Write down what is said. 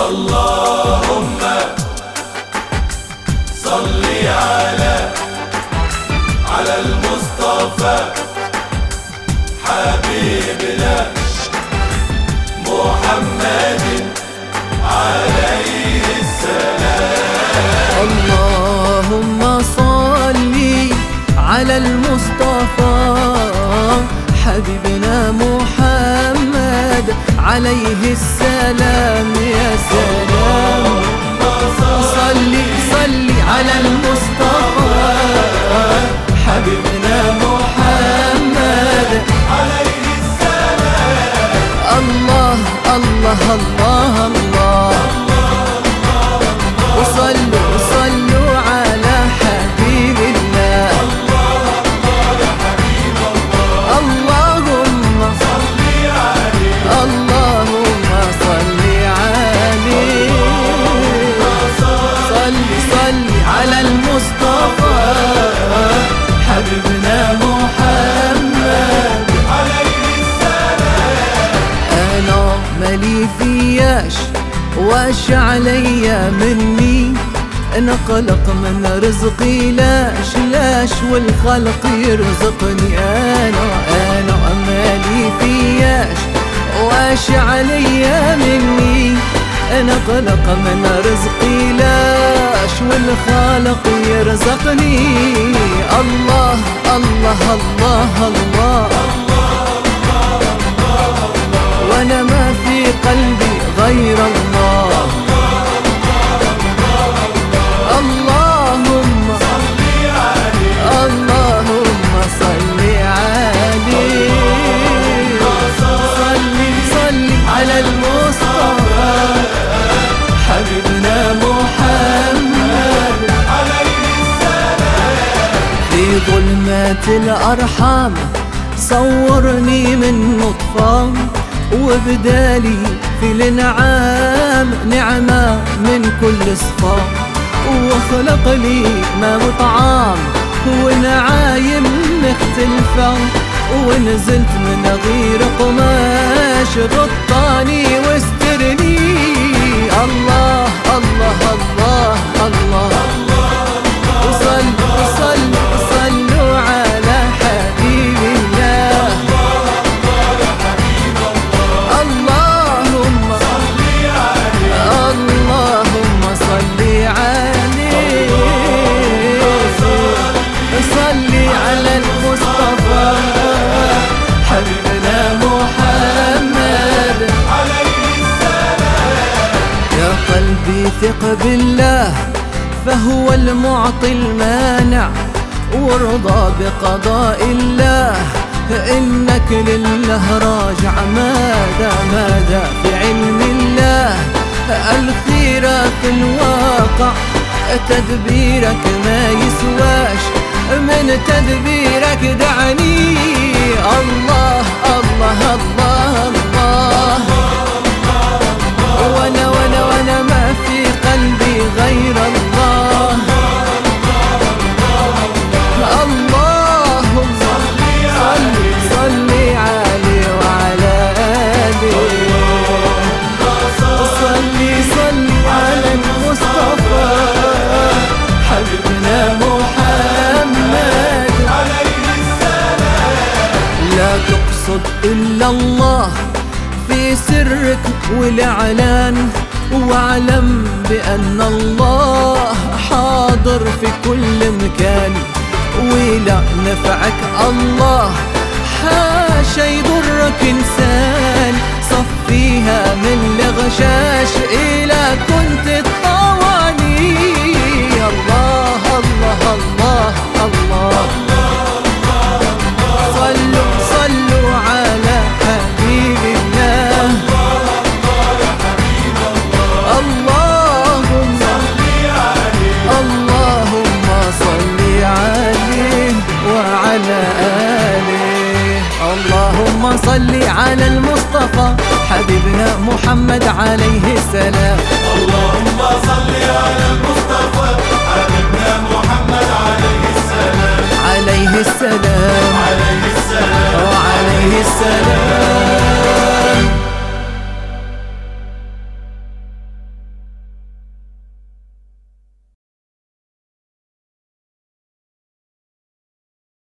اللهم صل على المصطفى حبيبنا محمد عليه السلام. اللهم صل على المصطفى حبيبنا محمد عليه السلام. يا سلام صل على المصطفى حبيبنا محمد عليه السلام. الله الله الله الله وصلوا على حبيب الله. اللهم صل عليه اللهم صل عليه صل على المصطفى حبيبنا محمد عليه السلام. أنا مالي فياش واش عليا مني، أنا قلق من رزقي لاش والخلق يرزقني. أنا مالي فياش واش عليا مني، أنا قلق من رزقي لاش والخالق يرزقني. الله الله الله الله وانا ما في قلبي غير الله. اللهم صل عليه اللهم صل عليه صل على المصطفى حبيبنا محمد عليه السلام. في ظلمات الأرحام صورني من نطفة، وبدالي في الانعام نعمة من كل صفا، وخلق لي ما وطعام ونعايم مختلفة، ونزلت من غير قماش غطاني واسترني. الله الله الله الله صلوا على حبيب الله. اللهم صل عليه صل على المصطفى حبيبنا محمد عليه السلام. يا قلبي ثق بالله فهو المعطي المانع، وارضى بقضاء الله إنك لله راجع. ماذا في علم الله الخيرة في الواقع، تدبيرك ما يسواش من تدبيرك دعني. الله الله الله الله وانا ما في قلبي غير الله. اللهم صل عليه وعلى آله صل على المصطفى حبيبنا محمد عليه السلام. لا تقصد إلا الله في سرك والإعلان، واعلم بأن الله حاضر في كل مكان، ولا نفعك الله حاشا يضرك إنسان. صفيها من الغشاش إلى كنت الطواني. الله الله الله الله صلوا على حبيب الله. اللهم صل عليه وعلى آله. اللهم صل على المصطفى حبيبنا محمد عليه السلام. اللهم صل على المصطفى حبيبنا محمد عليه السلام. عليه السلام عليه السلام. وعليه السلام.